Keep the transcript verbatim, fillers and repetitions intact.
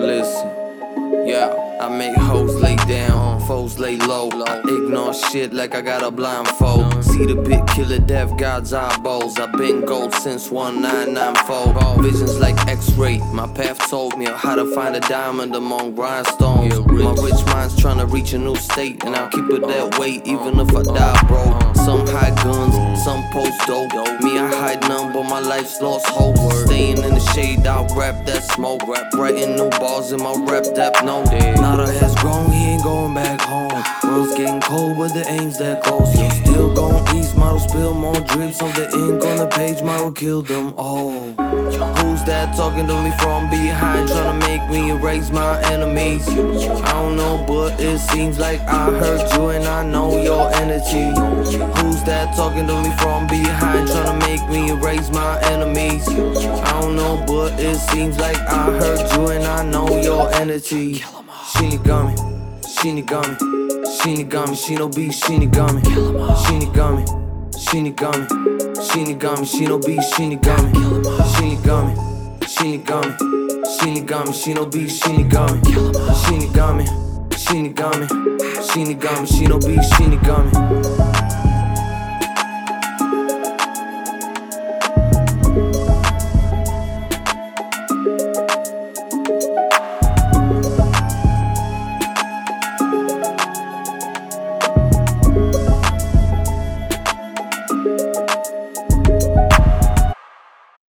Listen, yeah, I make hoes lay down, foes lay low. I ignore shit like I got a blindfold. See the big killer, death God's eyeballs. I've been gold since one nine nine four. Visions like X-ray, my path told me how to find a diamond among rhinestones. My rich mind's trying to reach a new state, and I'll keep it that way even if I die, bro. Some hide guns, some post dope. Me, I hide none, but my life's lost hope. Staying in the shade, I'll rap that smoke. Writing new bars in my rap depth, no. Now the head's grown, he ain't going back home. World's getting cold, but the aim's that close. Yeah. Still going east, model spill more drips on the ink on the page, model kill them all. Who's that talking to me from behind, trying to make me erase my enemies? I don't know, but it seems like I heard you and I know your entity. Who's that talking to me from behind, trying to make me erase my enemies? I don't know, but it seems like I heard you and I know your entity. Shinigami, Shinigami, Shinigami, Shinobi, Shinigami, Shinigami, Shinigami, Shinigami, Shinobi, Shinigami, Shinigami, Shinigami, Shinigami, Shinobi, Shinigami, Shinigami, Shinigami, Shinigami, Shinobi, Shinigami.